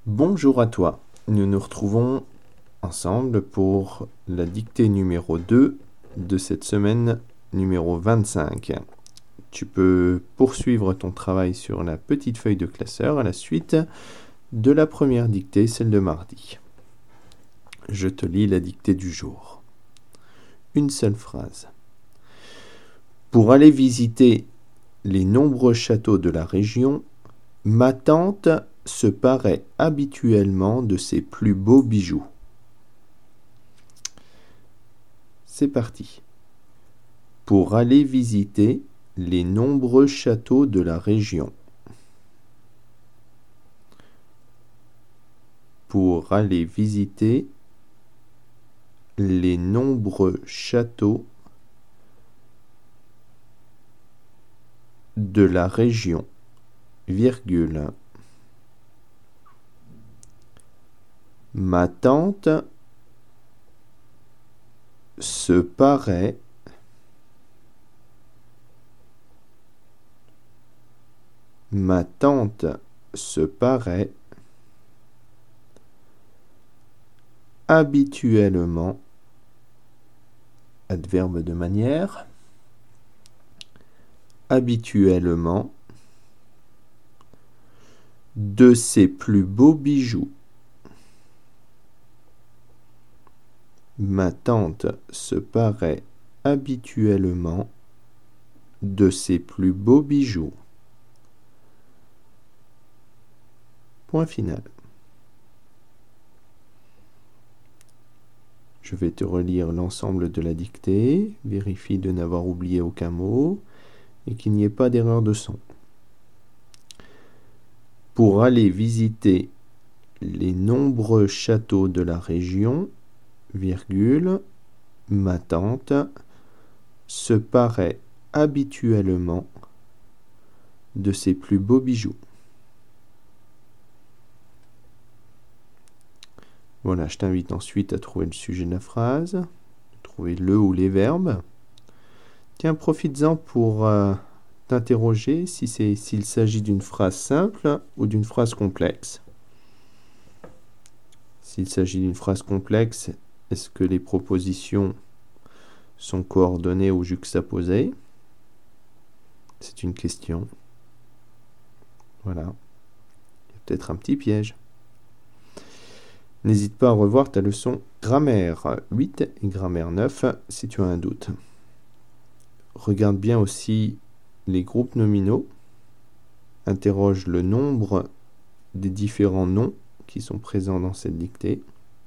Bonjour à toi, nous nous retrouvons ensemble pour la dictée numéro 2 de cette semaine numéro 25. Tu peux poursuivre ton travail sur la petite feuille de classeur à la suite de la première dictée, celle de mardi. Je te lis la dictée du jour. Une seule phrase. Pour aller visiter les nombreux châteaux de la région, ma tante se parait habituellement de ses plus beaux bijoux. C'est parti. Pour aller visiter les nombreux châteaux de la région. Pour aller visiter les nombreux châteaux de la région, virgule. Ma tante se paraît habituellement, adverbe de manière, habituellement, de ses plus beaux bijoux. Ma tante se paraît habituellement de ses plus beaux bijoux. Point final. Je vais te relire l'ensemble de la dictée. Vérifie de n'avoir oublié aucun mot et qu'il n'y ait pas d'erreur de son. Pour aller visiter les nombreux châteaux de la région, virgule, ma tante se paraît habituellement de ses plus beaux bijoux. Voilà, je t'invite ensuite à trouver le sujet de la phrase, trouver le ou les verbes. Tiens, profites-en pour t'interroger s'il s'agit d'une phrase simple ou d'une phrase complexe. S'il s'agit d'une phrase complexe, est-ce que les propositions sont coordonnées ou juxtaposées? C'est une question. Voilà. Il y a peut-être un petit piège. N'hésite pas à revoir ta leçon grammaire 8 et grammaire 9 si tu as un doute. Regarde bien aussi les groupes nominaux. Interroge le nombre des différents noms qui sont présents dans cette dictée.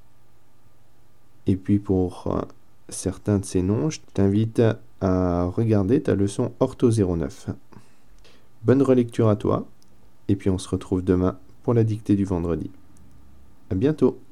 Et puis pour certains de ces noms, je t'invite à regarder ta leçon Ortho 09. Bonne relecture à toi, et puis on se retrouve demain pour la dictée du vendredi. À bientôt.